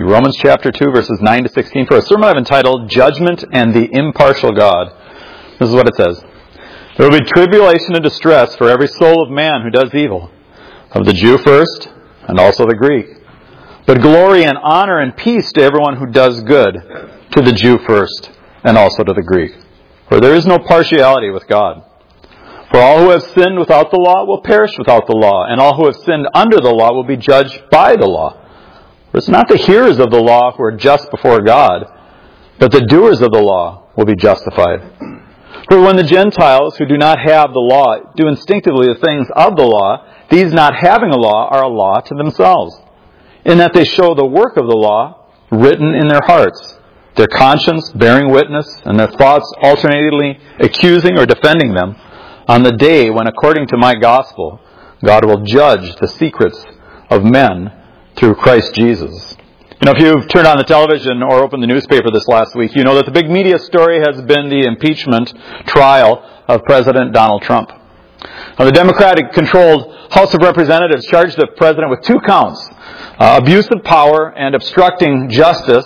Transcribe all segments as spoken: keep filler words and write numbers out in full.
Romans chapter two, verses nine to sixteen, for a sermon I've entitled, Judgment and the Impartial God. This is what it says. There will be tribulation and distress for every soul of man who does evil, of the Jew first, and also the Greek. But glory and honor and peace to everyone who does good, to the Jew first, and also to the Greek. For there is no partiality with God. For all who have sinned without the law will perish without the law, and all who have sinned under the law will be judged by the law. For it's not the hearers of the law who are just before God, but the doers of the law will be justified. For when the Gentiles who do not have the law do instinctively the things of the law, these not having a law are a law to themselves, in that they show the work of the law written in their hearts, their conscience bearing witness, and their thoughts alternately accusing or defending them, on the day when, according to my gospel, God will judge the secrets of men through Christ Jesus. You know, if you've turned on the television or opened the newspaper this last week, you know that the big media story has been the impeachment trial of President Donald Trump. Now, the Democratic-controlled House of Representatives charged the president with two counts, uh, abuse of power and obstructing justice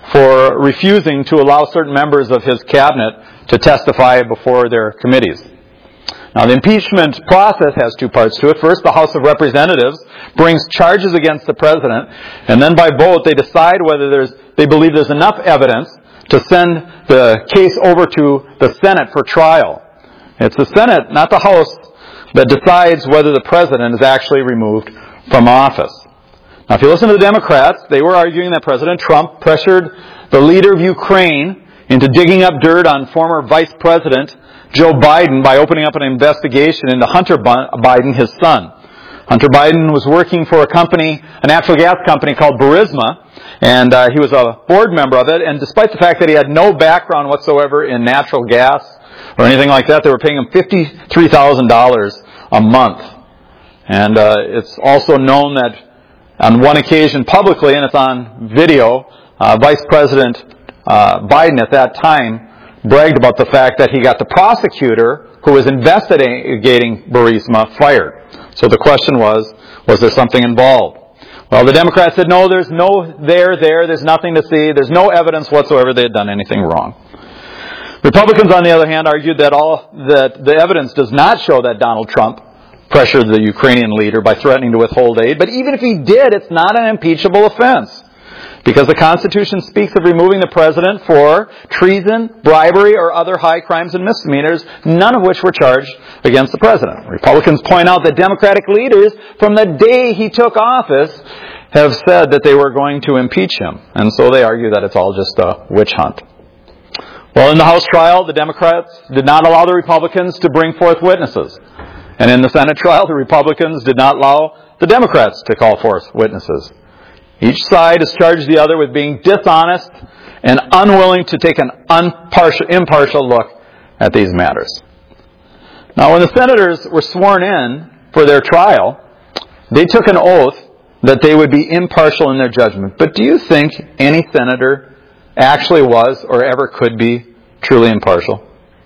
for refusing to allow certain members of his cabinet to testify before their committees. Now, the impeachment process has two parts to it. First, the House of Representatives brings charges against the president, and then by vote they decide whether there's they believe there's enough evidence to send the case over to the Senate for trial. It's the Senate, not the House, that decides whether the president is actually removed from office. Now, if you listen to the Democrats, they were arguing that President Trump pressured the leader of Ukraine into digging up dirt on former Vice President Joe Biden by opening up an investigation into Hunter Biden, his son. Hunter Biden was working for a company, a natural gas company called Burisma, and uh, he was a board member of it, and despite the fact that he had no background whatsoever in natural gas or anything like that, they were paying him fifty-three thousand dollars a month. And uh, it's also known that on one occasion publicly, and it's on video, uh, Vice President uh, Biden at that time bragged about the fact that he got the prosecutor who was investigating Burisma fired. So the question was, was there something involved? Well, the Democrats said, no, there's no there, there, there's nothing to see, there's no evidence whatsoever they had done anything wrong. Republicans, on the other hand, argued that all that the evidence does not show that Donald Trump pressured the Ukrainian leader by threatening to withhold aid, but even if he did, it's not an impeachable offense. Because the Constitution speaks of removing the president for treason, bribery, or other high crimes and misdemeanors, none of which were charged against the president. Republicans point out that Democratic leaders, from the day he took office, have said that they were going to impeach him. And so they argue that it's all just a witch hunt. Well, in the House trial, the Democrats did not allow the Republicans to bring forth witnesses. And in the Senate trial, the Republicans did not allow the Democrats to call forth witnesses. Each side has charged the other with being dishonest and unwilling to take an impartial, impartial look at these matters. Now, when the senators were sworn in for their trial, they took an oath that they would be impartial in their judgment. But do you think any senator actually was or ever could be truly impartial?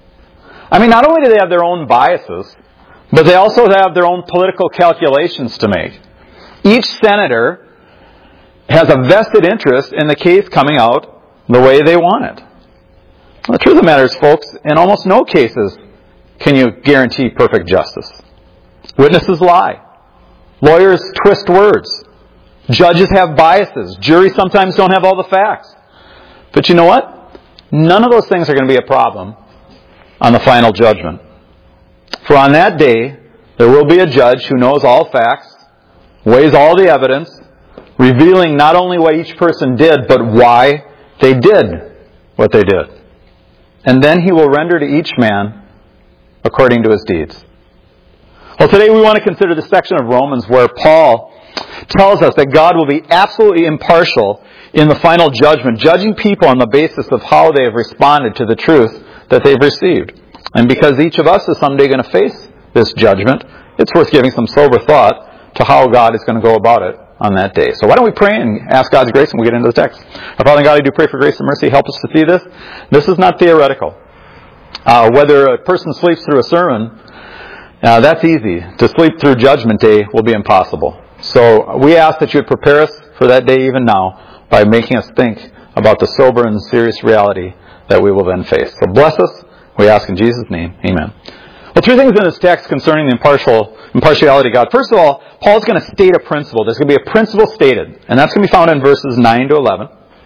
I mean, not only do they have their own biases, but they also have their own political calculations to make. Each senator has a vested interest in the case coming out the way they want it. Well, the truth of the matter is, folks, in almost no cases can you guarantee perfect justice. Witnesses lie. Lawyers twist words. Judges have biases. Juries sometimes don't have all the facts. But you know what? None of those things are going to be a problem on the final judgment. For on that day, there will be a judge who knows all facts, weighs all the evidence, revealing not only what each person did, but why they did what they did. And then he will render to each man according to his deeds. Well, today we want to consider the section of Romans where Paul tells us that God will be absolutely impartial in the final judgment, judging people on the basis of how they have responded to the truth that they've received. And because each of us is someday going to face this judgment, it's worth giving some sober thought to how God is going to go about it on that day. So why don't we pray and ask God's grace and we'll get into the text. Our Father God, I do pray for grace and mercy. Help us to see this. This is not theoretical. Uh, whether a person sleeps through a sermon, uh, that's easy. To sleep through Judgment Day will be impossible. So we ask that you would prepare us for that day even now by making us think about the sober and serious reality that we will then face. So bless us, we ask in Jesus' name. Amen. Well, three things in this text concerning the impartial impartiality of God. First of all, Paul's going to state a principle. There's going to be a principle stated, and that's going to be found in verses nine to eleven.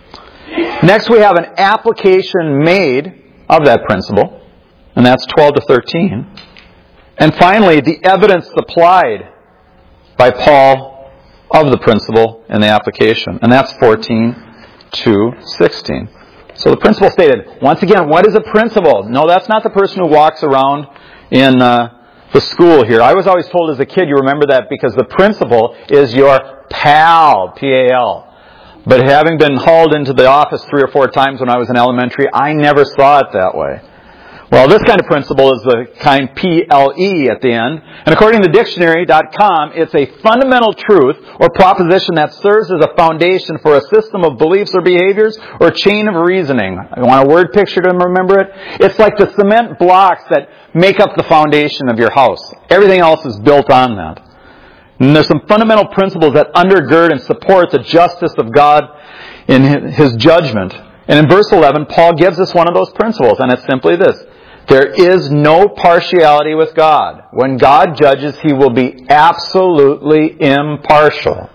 Next, we have an application made of that principle, and that's twelve to thirteen. And finally, the evidence supplied by Paul of the principle and the application, and that's fourteen to sixteen. So the principle stated. Once again, what is a principal? No, that's not the person who walks around in uh, the school here. I was always told as a kid, you remember that because the principal is your pal, P A L. But having been hauled into the office three or four times when I was in elementary, I never saw it that way. Well, this kind of principle is the kind P L E at the end. And according to dictionary dot com, it's a fundamental truth or proposition that serves as a foundation for a system of beliefs or behaviors or chain of reasoning. I want a word picture to remember it. It's like the cement blocks that make up the foundation of your house. Everything else is built on that. And there's some fundamental principles that undergird and support the justice of God in His judgment. And in verse eleven, Paul gives us one of those principles, and it's simply this. There is no partiality with God. When God judges, He will be absolutely impartial.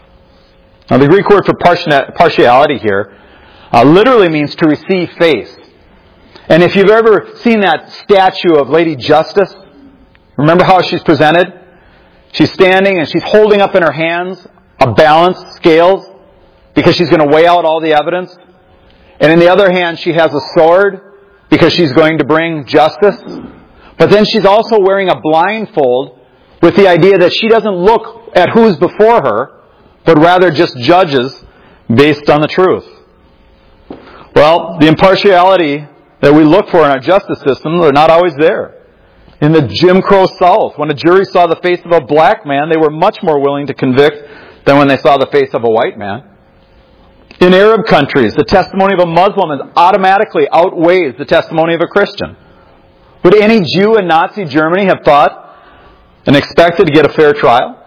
Now, the Greek word for partiality here uh, literally means to receive face. And if you've ever seen that statue of Lady Justice, remember how she's presented? She's standing and she's holding up in her hands a balanced scales because she's going to weigh out all the evidence. And in the other hand, she has a sword because she's going to bring justice. But then she's also wearing a blindfold with the idea that she doesn't look at who's before her, but rather just judges based on the truth. Well, the impartiality that we look for in our justice system are not always there. In the Jim Crow South, when a jury saw the face of a black man, they were much more willing to convict than when they saw the face of a white man. In Arab countries, the testimony of a Muslim is automatically outweighs the testimony of a Christian. Would any Jew in Nazi Germany have thought and expected to get a fair trial?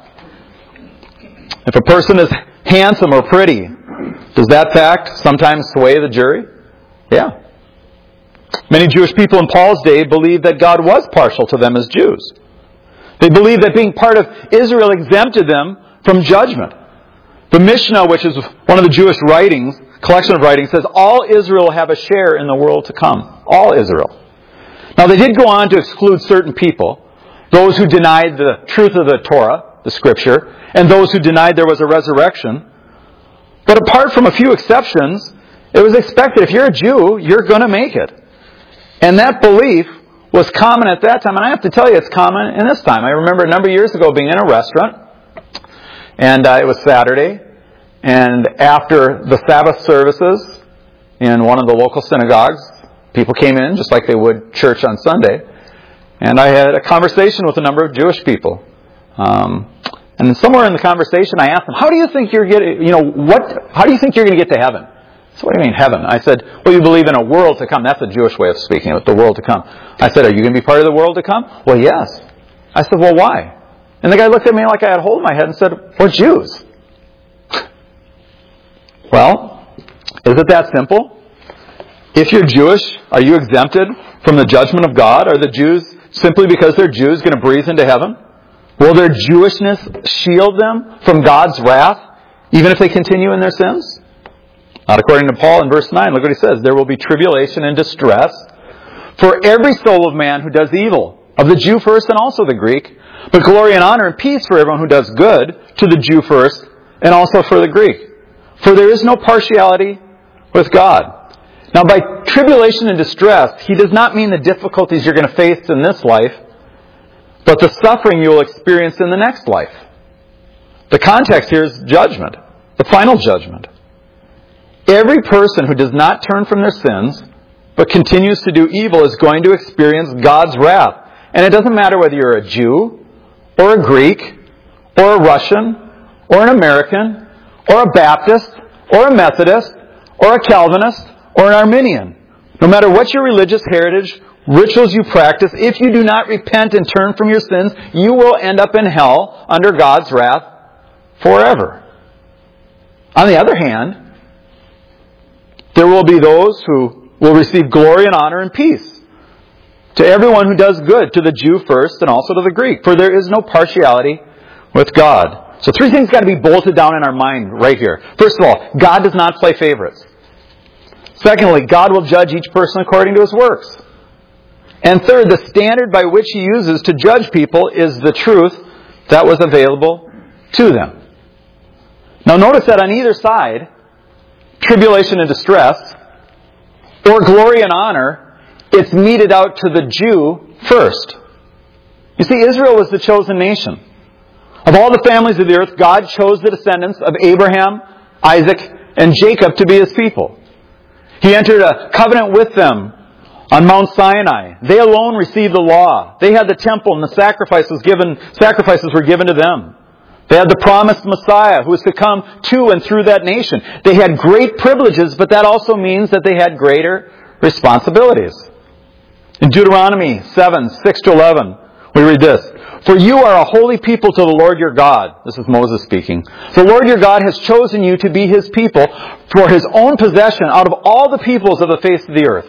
If a person is handsome or pretty, does that fact sometimes sway the jury? Yeah. Many Jewish people in Paul's day believed that God was partial to them as Jews. They believed that being part of Israel exempted them from judgment. The Mishnah, which is one of the Jewish writings, collection of writings, says all Israel will have a share in the world to come. All Israel. Now they did go on to exclude certain people, those who denied the truth of the Torah, the Scripture, and those who denied there was a resurrection. But apart from a few exceptions, it was expected if you're a Jew, you're going to make it. And that belief was common at that time, and I have to tell you it's common in this time. I remember a number of years ago being in a restaurant, and uh, it was Saturday, and after the Sabbath services in one of the local synagogues, people came in just like they would church on Sunday, and I had a conversation with a number of Jewish people. Um, and somewhere in the conversation, I asked them, "How do you think you're getting? You know, what? How do you think you're going to get to heaven?" So, what do you mean heaven? I said, "Well, you believe in a world to come." That's a Jewish way of speaking of the world to come. I said, "Are you going to be part of the world to come?" "Well, yes." I said, "Well, why?" And the guy looked at me like I had a hole in my head and said, "We're Jews." Well, is it that simple? If you're Jewish, are you exempted from the judgment of God? Are the Jews, simply because they're Jews, going to breeze into heaven? Will their Jewishness shield them from God's wrath, even if they continue in their sins? Not according to Paul in verse nine. Look what he says. There will be tribulation and distress for every soul of man who does evil, of the Jew first and also the Greek, but glory and honor and peace for everyone who does good, to the Jew first and also for the Greek. For there is no partiality with God. Now, by tribulation and distress, he does not mean the difficulties you're going to face in this life, but the suffering you will experience in the next life. The context here is judgment, the final judgment. Every person who does not turn from their sins, but continues to do evil, is going to experience God's wrath. And it doesn't matter whether you're a Jew, or a Greek, or a Russian, or an American, or a Baptist, or a Methodist, or a Calvinist, or an Arminian. No matter what your religious heritage, rituals you practice, if you do not repent and turn from your sins, you will end up in hell under God's wrath forever. On the other hand, there will be those who will receive glory and honor and peace. To everyone who does good, to the Jew first and also to the Greek. For there is no partiality with God. So three things got to be bolted down in our mind right here. First of all, God does not play favorites. Secondly, God will judge each person according to his works. And third, the standard by which he uses to judge people is the truth that was available to them. Now notice that on either side, tribulation and distress, or glory and honor, it's meted out to the Jew first. You see, Israel was the chosen nation. Of all the families of the earth, God chose the descendants of Abraham, Isaac, and Jacob to be his people. He entered a covenant with them on Mount Sinai. They alone received the law. They had the temple and the sacrifices given, sacrifices were given to them. They had the promised Messiah who was to come to and through that nation. They had great privileges, but that also means that they had greater responsibilities. In Deuteronomy seven, six to eleven, we read this. For you are a holy people to the Lord your God. This is Moses speaking. The Lord your God has chosen you to be his people for his own possession out of all the peoples of the face of the earth.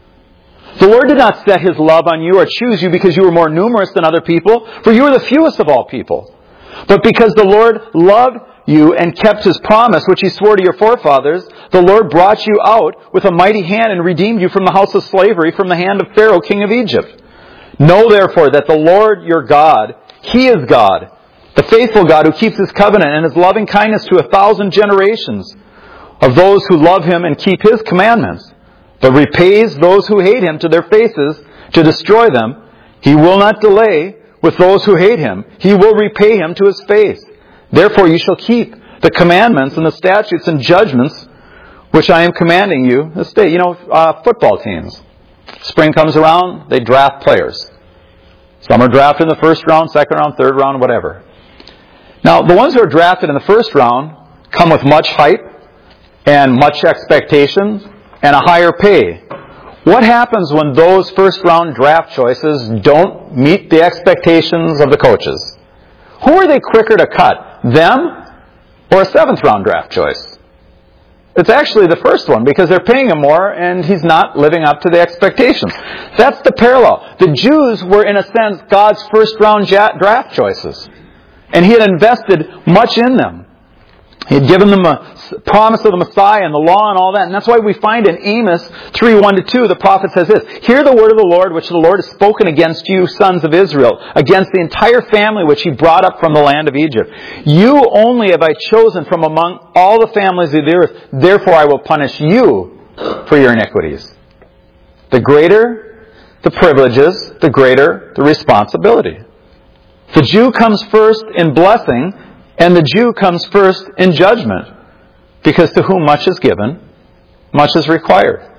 The Lord did not set his love on you or choose you because you were more numerous than other people, for you were the fewest of all people. But because the Lord loved you and kept his promise, which he swore to your forefathers, the Lord brought you out with a mighty hand and redeemed you from the house of slavery, from the hand of Pharaoh, king of Egypt. Know therefore that the Lord your God, he is God, the faithful God who keeps his covenant and his loving kindness to a thousand generations of those who love him and keep his commandments, but repays those who hate him to their faces to destroy them. He will not delay with those who hate him. He will repay him to his face. Therefore you shall keep the commandments and the statutes and judgments which I am commanding you this day. You know, uh, football teams. Spring comes around, they draft players. Some are drafted in the first round, second round, third round, whatever. Now, the ones who are drafted in the first round come with much hype and much expectations and a higher pay. What happens when those first round draft choices don't meet the expectations of the coaches? Who are they quicker to cut? Them or a seventh round draft choice? It's actually the first one because they're paying him more and he's not living up to the expectations. That's the parallel. The Jews were, in a sense, God's first round draft choices. And he had invested much in them. He had given them a promise of the Messiah and the law and all that. And that's why we find in Amos three, one to two, the prophet says this, hear the word of the Lord which the Lord has spoken against you, sons of Israel, against the entire family which he brought up from the land of Egypt. You only have I chosen from among all the families of the earth. Therefore I will punish you for your iniquities. The greater the privileges, the greater the responsibility. The Jew comes first in blessing, and the Jew comes first in judgment, because to whom much is given, much is required.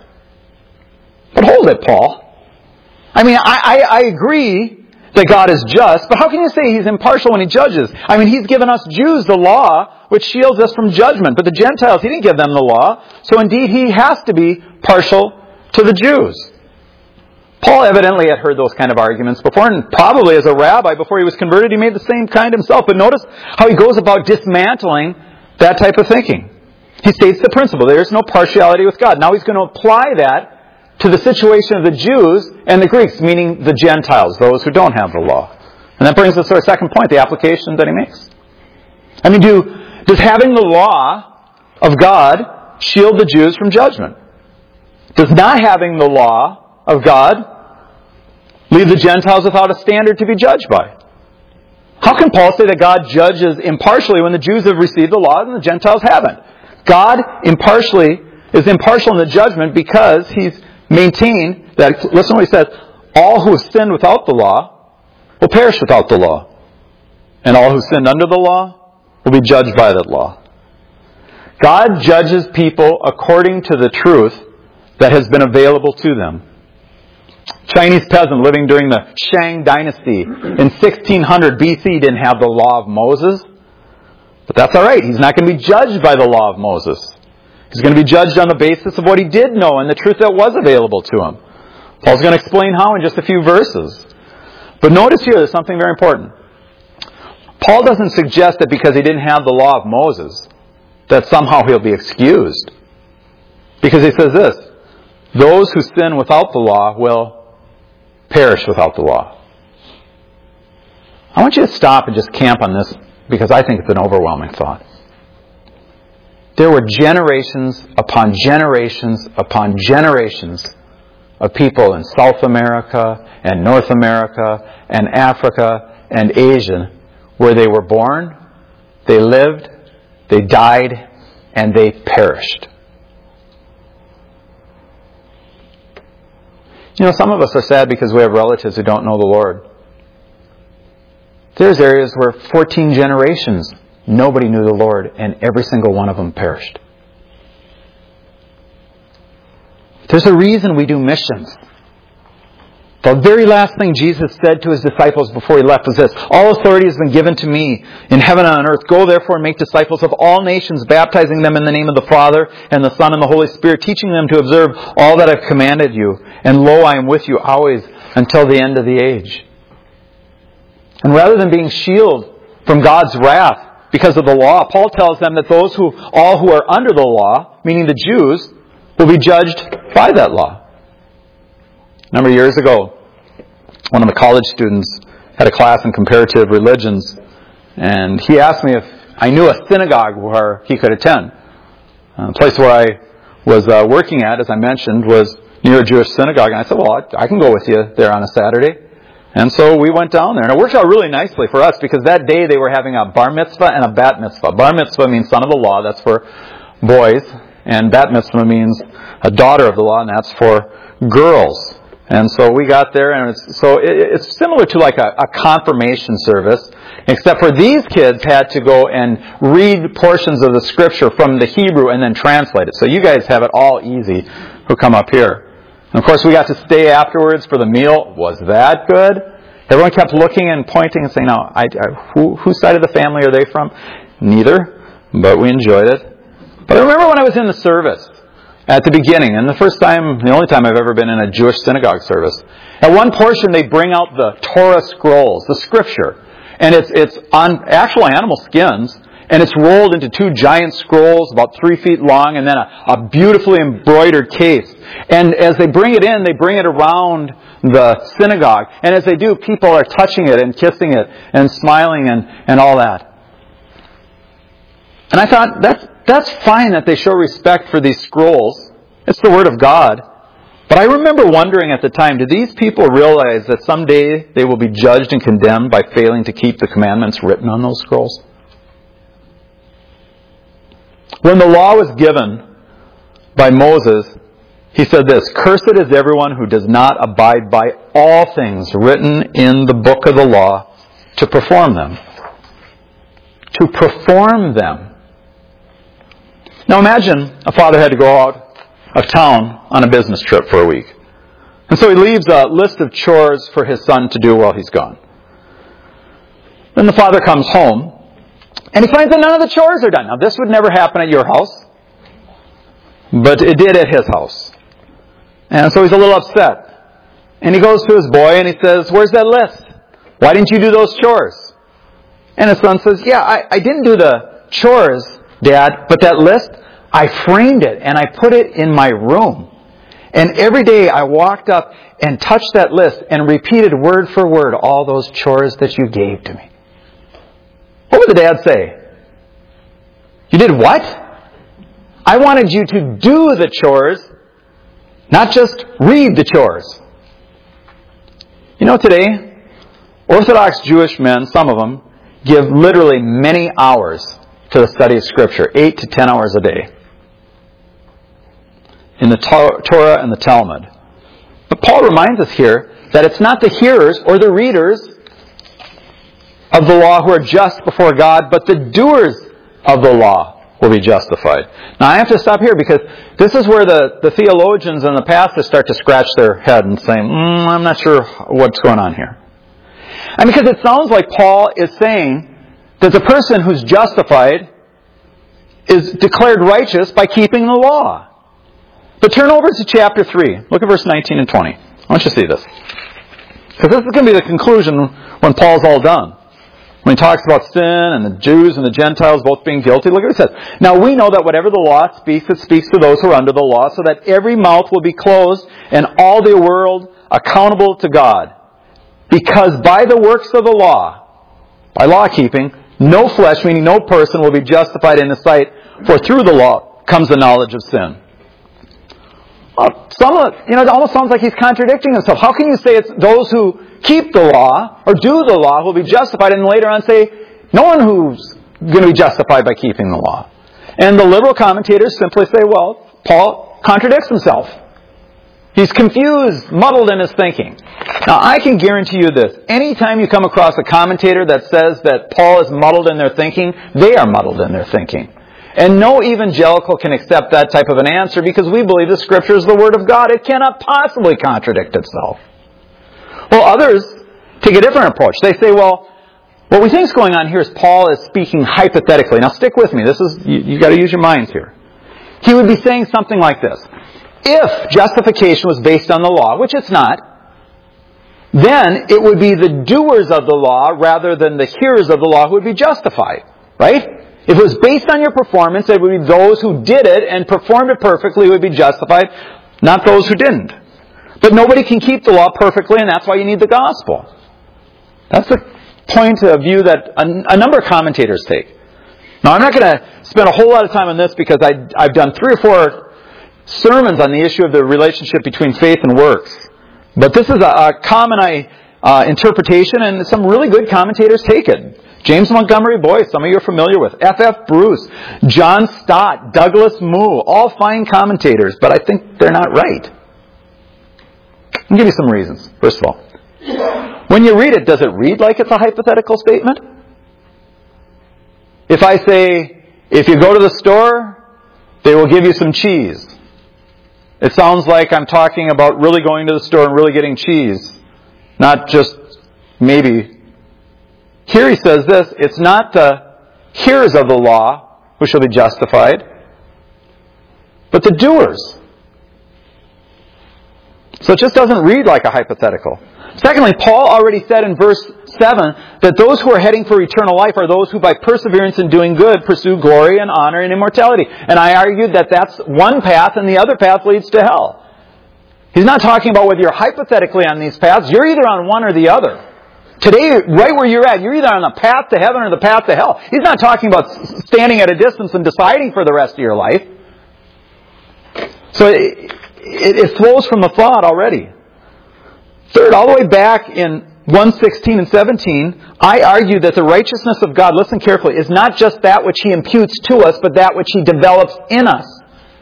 But hold it, Paul. I mean, I, I, I agree that God is just, but how can you say he's impartial when he judges? I mean, he's given us Jews the law, which shields us from judgment. But the Gentiles, he didn't give them the law. So indeed, he has to be partial to the Jews. Paul evidently had heard those kind of arguments before, and probably as a rabbi before he was converted, he made the same kind himself. But notice how he goes about dismantling that type of thinking. He states the principle. There is no partiality with God. Now he's going to apply that to the situation of the Jews and the Greeks, meaning the Gentiles, those who don't have the law. And that brings us to our second point, the application that he makes. I mean, do, does having the law of God shield the Jews from judgment? Does not having the law of God leave the Gentiles without a standard to be judged by? How can Paul say that God judges impartially when the Jews have received the law and the Gentiles haven't? God impartially is impartial in the judgment because he's maintained that, listen to what he says, all who have sinned without the law will perish without the law. And all who sinned under the law will be judged by that law. God judges people according to the truth that has been available to them. Chinese peasant living during the Shang dynasty in sixteen hundred B C didn't have the law of Moses. But that's all right. He's not going to be judged by the law of Moses. He's going to be judged on the basis of what he did know and the truth that was available to him. Paul's going to explain how in just a few verses. But notice here, there's something very important. Paul doesn't suggest that because he didn't have the law of Moses, that somehow he'll be excused. Because he says this, those who sin without the law will perish without the law. I want you to stop and just camp on this because I think it's an overwhelming thought. There were generations upon generations upon generations of people in South America and North America and Africa and Asia where they were born, they lived, they died, and they perished. You know, some of us are sad because we have relatives who don't know the Lord. There's areas where fourteen generations, nobody knew the Lord, and every single one of them perished. There's a reason we do missions. The very last thing Jesus said to his disciples before he left was this, all authority has been given to me in heaven and on earth. Go therefore and make disciples of all nations, baptizing them in the name of the Father and the Son and the Holy Spirit, teaching them to observe all that I've commanded you. And lo, I am with you always until the end of the age. And rather than being shielded from God's wrath because of the law, Paul tells them that those who, all who are under the law, meaning the Jews, will be judged by that law. A number of years ago, one of the college students had a class in comparative religions, and he asked me if I knew a synagogue where he could attend. The place where I was uh, working at, as I mentioned, was near a Jewish synagogue, and I said, well, I, I can go with you there on a Saturday. And so we went down there. And it worked out really nicely for us because that day they were having a bar mitzvah and a bat mitzvah. Bar mitzvah means son of the law. That's for boys. And bat mitzvah means a daughter of the law, and that's for girls. And so we got there, and it's, so it, it's similar to like a, a confirmation service, except for these kids had to go and read portions of the scripture from the Hebrew and then translate it. So you guys have it all easy who come up here. And of course, we got to stay afterwards for the meal. Was that good? Everyone kept looking and pointing and saying, "No, I, I, who, whose side of the family are they from?" Neither, but we enjoyed it. But I remember when I was in the service at the beginning, and the first time, the only time I've ever been in a Jewish synagogue service. At one portion, they bring out the Torah scrolls, the scripture, and it's it's on actual animal skins. And it's rolled into two giant scrolls about three feet long and then a, a beautifully embroidered case. And as they bring it in, they bring it around the synagogue. And as they do, people are touching it and kissing it and smiling and, and all that. And I thought, that's, that's fine that they show respect for these scrolls. It's the Word of God. But I remember wondering at the time, do these people realize that someday they will be judged and condemned by failing to keep the commandments written on those scrolls? When the law was given by Moses, he said this, "Cursed is everyone who does not abide by all things written in the book of the law to perform them." To perform them. Now imagine a father had to go out of town on a business trip for a week. And so he leaves a list of chores for his son to do while he's gone. Then the father comes home, and he finds that none of the chores are done. Now, this would never happen at your house, but it did at his house. And so he's a little upset. And he goes to his boy and he says, "Where's that list? Why didn't you do those chores?" And his son says, "Yeah, I, I didn't do the chores, Dad, but that list, I framed it and I put it in my room. And every day I walked up and touched that list and repeated word for word all those chores that you gave to me." What would the dad say? "You did what? I wanted you to do the chores, not just read the chores." You know, today, Orthodox Jewish men, some of them, give literally many hours to the study of Scripture, eight to ten hours a day, in the Torah and the Talmud. But Paul reminds us here that it's not the hearers or the readers of the law who are just before God, but the doers of the law will be justified. Now I have to stop here because this is where the, the theologians and the pastors start to scratch their head and say, mm, I'm not sure what's going on here. And because it sounds like Paul is saying that the person who's justified is declared righteous by keeping the law. But turn over to chapter three. Look at verse nineteen and twenty. I want you to see this. Because this is going to be the conclusion when Paul's all done. When he talks about sin and the Jews and the Gentiles both being guilty, look at what it says. Now we know that whatever the law speaks, it speaks to those who are under the law, so that every mouth will be closed and all the world accountable to God. Because by the works of the law, by law keeping, no flesh, meaning no person, will be justified in His sight, for through the law comes the knowledge of sin. Well, some of, you know, it almost sounds like he's contradicting himself. How can you say it's those who keep the law or do the law who will be justified, and later on say no one who's going to be justified by keeping the law? And the liberal commentators simply say, well, Paul contradicts himself. He's confused, muddled in his thinking. Now, I can guarantee you this. Anytime you come across a commentator that says that Paul is muddled in their thinking, they are muddled in their thinking. And no evangelical can accept that type of an answer because we believe the Scripture is the Word of God. It cannot possibly contradict itself. Well, others take a different approach. They say, well, what we think is going on here is Paul is speaking hypothetically. Now, stick with me. This is you, you got to use your minds here. He would be saying something like this. If justification was based on the law, which it's not, then it would be the doers of the law rather than the hearers of the law who would be justified. Right? If it was based on your performance, it would be those who did it and performed it perfectly who would be justified, not those who didn't. But nobody can keep the law perfectly, and that's why you need the gospel. That's the point of view that a, a number of commentators take. Now, I'm not going to spend a whole lot of time on this because I, I've done three or four sermons on the issue of the relationship between faith and works. But this is a, a common uh, interpretation, and some really good commentators take it. James Montgomery Boyce, some of you are familiar with. F F Bruce, John Stott, Douglas Moo, all fine commentators, but I think they're not right. I'll give you some reasons. First of all, when you read it, does it read like it's a hypothetical statement? If I say, if you go to the store, they will give you some cheese. It sounds like I'm talking about really going to the store and really getting cheese, not just maybe. Here he says this, it's not the hearers of the law who shall be justified, but the doers. So it just doesn't read like a hypothetical. Secondly, Paul already said in verse seven that those who are heading for eternal life are those who by perseverance in doing good pursue glory and honor and immortality. And I argued that that's one path and the other path leads to hell. He's not talking about whether you're hypothetically on these paths. You're either on one or the other. Today, right where you're at, you're either on the path to heaven or the path to hell. He's not talking about standing at a distance and deciding for the rest of your life. So it, it, it flows from the thought already. Third, all the way back in one sixteen and seventeen, I argue that the righteousness of God, listen carefully, is not just that which He imputes to us, but that which He develops in us.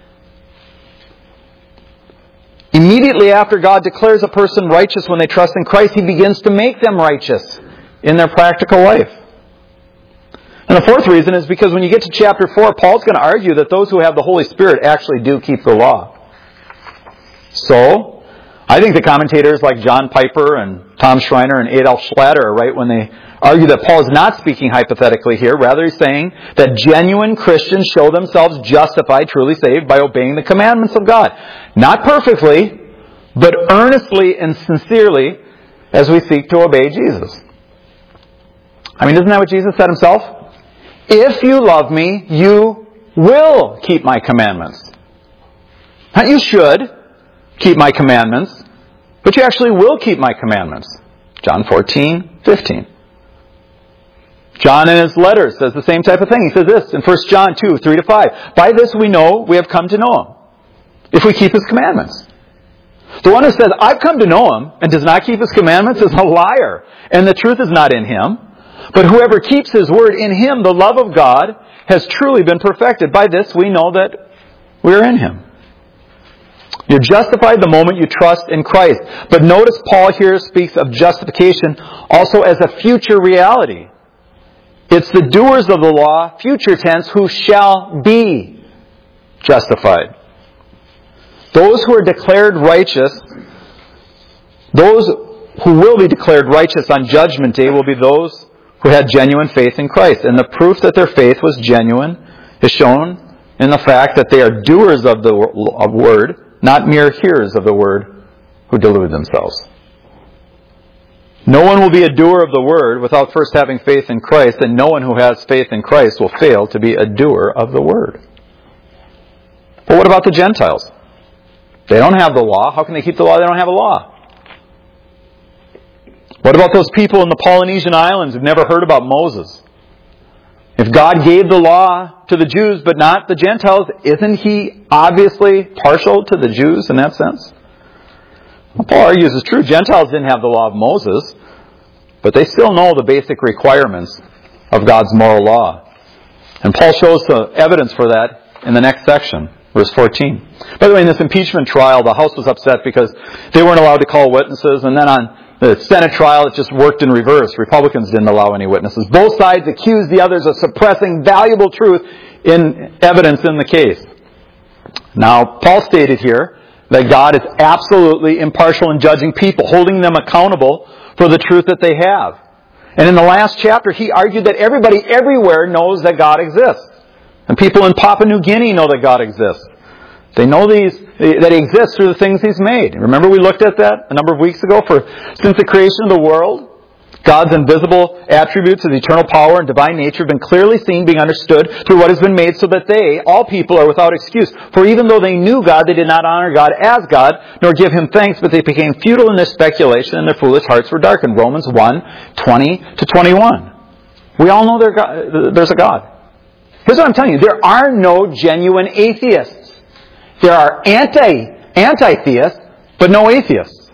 Immediately after God declares a person righteous when they trust in Christ, He begins to make them righteous in their practical life. And the fourth reason is because when you get to chapter four, Paul's going to argue that those who have the Holy Spirit actually do keep the law. So, I think the commentators like John Piper and Tom Schreiner and Adolf Schlatter are right when they argue that Paul is not speaking hypothetically here. Rather, he's saying that genuine Christians show themselves justified, truly saved, by obeying the commandments of God. Not perfectly, but earnestly and sincerely as we seek to obey Jesus. I mean, isn't that what Jesus said Himself? If you love me, you will keep my commandments. Not you should keep my commandments, but you actually will keep my commandments. John fourteen, fifteen. John in his letters says the same type of thing. He says this in First John two, three to five. By this we know we have come to know Him, if we keep His commandments. The one who says, I've come to know Him, and does not keep His commandments is a liar, and the truth is not in him. But whoever keeps His word, in him the love of God has truly been perfected. By this we know that we are in Him. You're justified the moment you trust in Christ. But notice Paul here speaks of justification also as a future reality. It's the doers of the law, future tense, who shall be justified. Those who are declared righteous, those who will be declared righteous on Judgment Day will be those who had genuine faith in Christ. And the proof that their faith was genuine is shown in the fact that they are doers of the word, not mere hearers of the word who delude themselves. No one will be a doer of the word without first having faith in Christ, and no one who has faith in Christ will fail to be a doer of the word. But what about the Gentiles? They don't have the law. How can they keep the law? They don't have a law. What about those people in the Polynesian islands who've never heard about Moses? If God gave the law to the Jews but not the Gentiles, isn't He obviously partial to the Jews in that sense? Well, Paul argues it's true. Gentiles didn't have the law of Moses, but they still know the basic requirements of God's moral law. And Paul shows the evidence for that in the next section, verse fourteen. By the way, in this impeachment trial, the House was upset because they weren't allowed to call witnesses, and then on the Senate trial, it just worked in reverse. Republicans didn't allow any witnesses. Both sides accused the others of suppressing valuable truth in evidence in the case. Now, Paul stated here that God is absolutely impartial in judging people, holding them accountable for the truth that they have. And in the last chapter, he argued that everybody everywhere knows that God exists. And people in Papua New Guinea know that God exists. They know these that He exists through the things He's made. Remember we looked at that a number of weeks ago? For since the creation of the world, God's invisible attributes of eternal power and divine nature have been clearly seen, being understood through what has been made, so that they, all people, are without excuse. For even though they knew God, they did not honor God as God, nor give Him thanks, but they became futile in their speculation, and their foolish hearts were darkened. Romans one, twenty to twenty-one. We all know there's a God. Here's what I'm telling you. There are no genuine atheists. There are anti, anti-theists, but no atheists.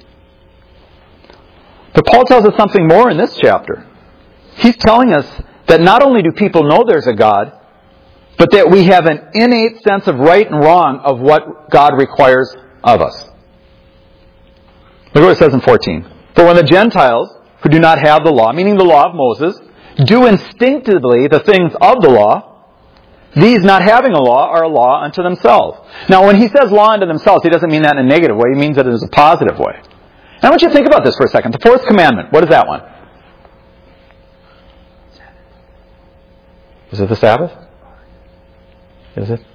But Paul tells us something more in this chapter. He's telling us that not only do people know there's a God, but that we have an innate sense of right and wrong of what God requires of us. Look what it says in fourteen. For when the Gentiles, who do not have the law, meaning the law of Moses, do instinctively the things of the law, these, not having a law, are a law unto themselves. Now, when he says law unto themselves, he doesn't mean that in a negative way. He means it in a positive way. And I want you to think about this for a second. The fourth commandment, what is that one? Is it the Sabbath? Is it?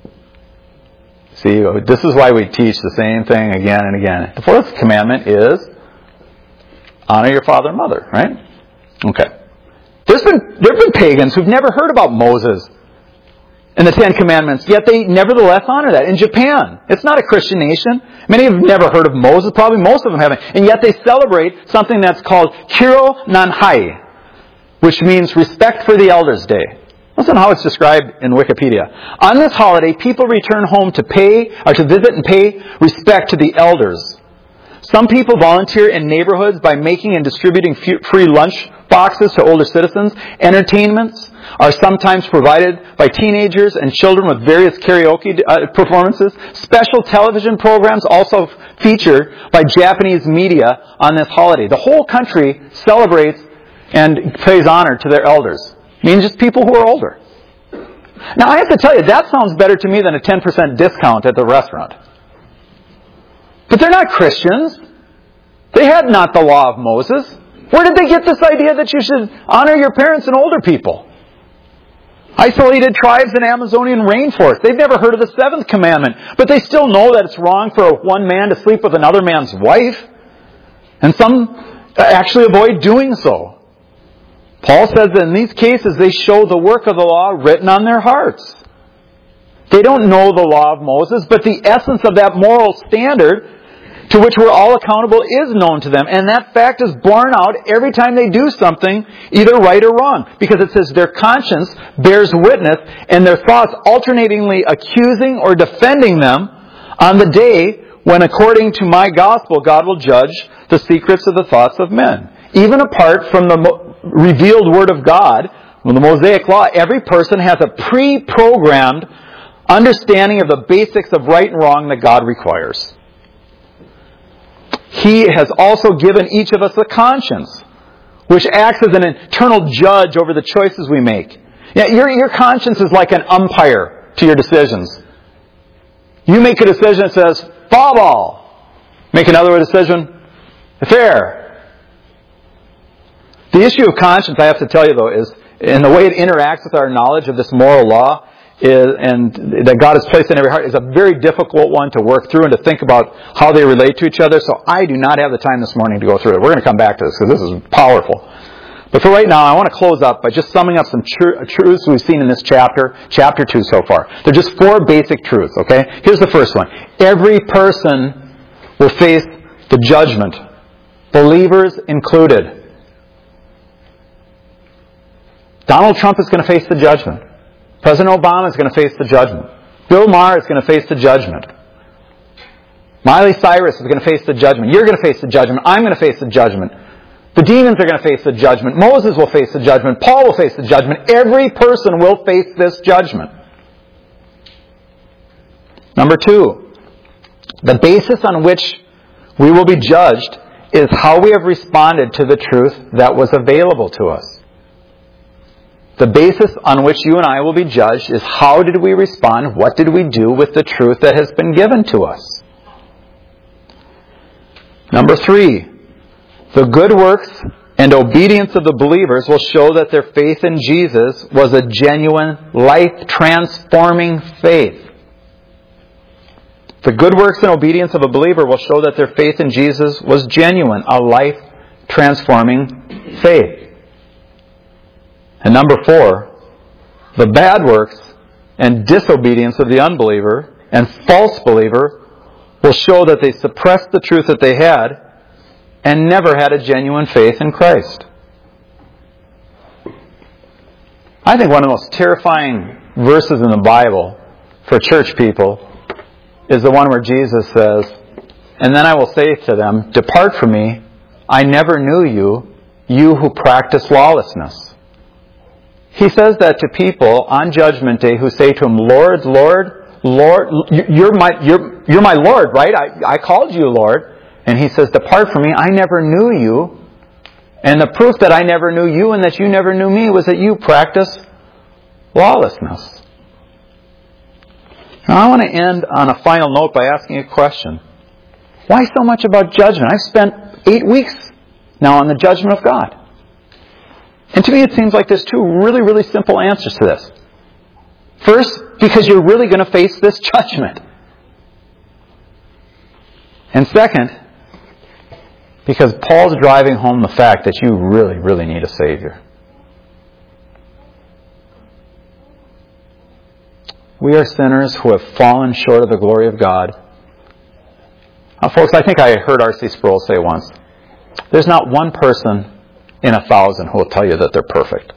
See, this is why we teach the same thing again and again. The fourth commandment is honor your father and mother, right? Okay. There's been, there have been pagans who've never heard about Moses and the Ten Commandments, yet they nevertheless honor that. In Japan, it's not a Christian nation. Many have never heard of Moses, probably most of them haven't. And yet they celebrate something that's called Kiro Nanhai, which means Respect for the Elders Day. Listen how it's described in Wikipedia. On this holiday, people return home to pay, or to visit and pay respect to the elders. Some people volunteer in neighborhoods by making and distributing free lunch boxes to older citizens. Entertainments are sometimes provided by teenagers and children with various karaoke uh, performances. Special television programs also featured by Japanese media on this holiday. The whole country celebrates and pays honor to their elders. I mean, just people who are older. Now, I have to tell you, that sounds better to me than a ten percent discount at the restaurant. But they're not Christians. They had not the law of Moses. Where did they get this idea that you should honor your parents and older people? Isolated tribes in Amazonian rainforest. They've never heard of the seventh commandment, but they still know that it's wrong for one man to sleep with another man's wife. And some actually avoid doing so. Paul says that in these cases they show the work of the law written on their hearts. They don't know the law of Moses, but the essence of that moral standard to which we're all accountable is known to them. And that fact is borne out every time they do something, either right or wrong. Because it says their conscience bears witness, and their thoughts alternatingly accusing or defending them on the day when, according to my gospel, God will judge the secrets of the thoughts of men. Even apart from the revealed Word of God, from the Mosaic Law, every person has a pre-programmed understanding of the basics of right and wrong that God requires. He has also given each of us a conscience, which acts as an internal judge over the choices we make. Yeah, your, your conscience is like an umpire to your decisions. You make a decision that says, foul ball. Make another decision, fair. The issue of conscience, I have to tell you though, is in the way it interacts with our knowledge of this moral law, is, and that God has placed in every heart is a very difficult one to work through and to think about how they relate to each other. So I do not have the time this morning to go through it. We're going to come back to this because this is powerful. But for right now, I want to close up by just summing up some tr- truths we've seen in this chapter, chapter two so far. They're just four basic truths, okay? Here's the first one. Every person will face the judgment, believers included. Donald Trump is going to face the judgment. President Obama is going to face the judgment. Bill Maher is going to face the judgment. Miley Cyrus is going to face the judgment. You're going to face the judgment. I'm going to face the judgment. The demons are going to face the judgment. Moses will face the judgment. Paul will face the judgment. Every person will face this judgment. Number two, the basis on which we will be judged is how we have responded to the truth that was available to us. The basis on which you and I will be judged is how did we respond, what did we do with the truth that has been given to us. Number three, the good works and obedience of the believers will show that their faith in Jesus was a genuine, life-transforming faith. The good works and obedience of a believer will show that their faith in Jesus was genuine, a life-transforming faith. And number four, the bad works and disobedience of the unbeliever and false believer will show that they suppressed the truth that they had and never had a genuine faith in Christ. I think one of the most terrifying verses in the Bible for church people is the one where Jesus says, "And then I will say to them, 'Depart from me, I never knew you, you who practice lawlessness.'" He says that to people on Judgment Day who say to Him, "Lord, Lord, Lord, you're my, you're, you're my Lord, right? I, I called you Lord." And He says, "Depart from me, I never knew you." And the proof that I never knew you and that you never knew me was that you practice lawlessness. Now I want to end on a final note by asking a question. Why so much about judgment? I've spent eight weeks now on the judgment of God. And to me it seems like there's two really, really simple answers to this. First, because you're really going to face this judgment. And second, because Paul's driving home the fact that you really, really need a Savior. We are sinners who have fallen short of the glory of God. Now, folks, I think I heard R C Sproul say once, there's not one person in a thousand who will tell you that they're perfect.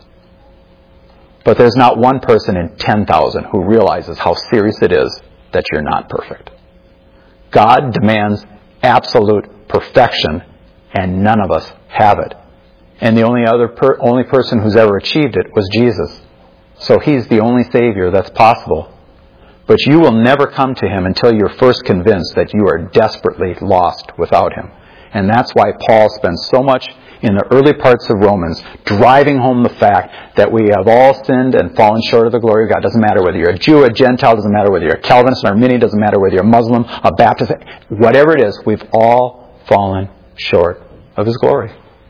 But there's not one person in ten thousand who realizes how serious it is that you're not perfect. God demands absolute perfection, and none of us have it. And the only other per, only person who's ever achieved it was Jesus. So He's the only Savior that's possible. But you will never come to Him until you're first convinced that you are desperately lost without Him. And that's why Paul spends so much in the early parts of Romans driving home the fact that we have all sinned and fallen short of the glory of God. Doesn't matter whether you're a Jew, a Gentile, doesn't matter whether you're a Calvinist, an Arminian, doesn't matter whether you're a Muslim, a Baptist, whatever it is, we've all fallen short of His glory.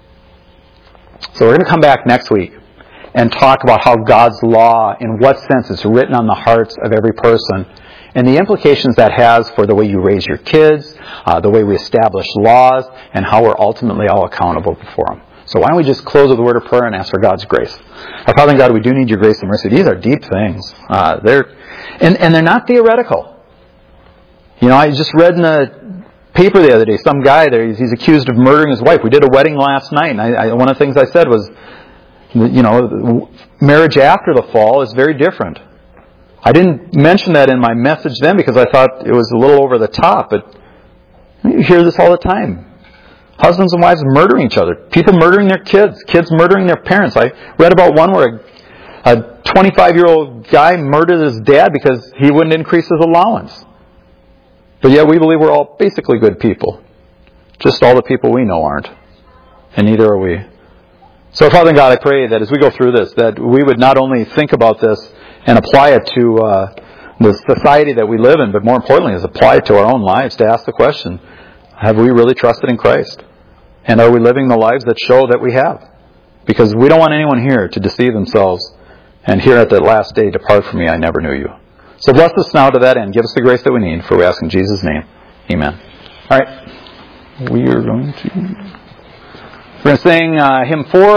So we're going to come back next week and talk about how God's law, in what sense it's written on the hearts of every person, and the implications that has for the way you raise your kids, uh, the way we establish laws, and how we're ultimately all accountable before Him. So why don't we just close with a word of prayer and ask for God's grace. Our Father and God, we do need Your grace and mercy. These are deep things. Uh, they're and, and they're not theoretical. You know, I just read in the paper the other day, some guy there, he's, he's accused of murdering his wife. We did a wedding last night, and I, I, one of the things I said was, you know, marriage after the fall is very different. I didn't mention that in my message then because I thought it was a little over the top, but you hear this all the time. Husbands and wives murdering each other. People murdering their kids. Kids murdering their parents. I read about one where a, a twenty-five-year-old guy murdered his dad because he wouldn't increase his allowance. But yet we believe we're all basically good people. Just all the people we know aren't. And neither are we. So Father God, I pray that as we go through this, that we would not only think about this and apply it to uh, the society that we live in, but more importantly is apply it to our own lives to ask the question, have we really trusted in Christ? And are we living the lives that show that we have? Because we don't want anyone here to deceive themselves And here at the last day, depart from me, I never knew you. So bless us now to that end. Give us the grace that we need, for we ask in Jesus' name. Amen. All right. We are going to... We're going to sing uh, hymn four.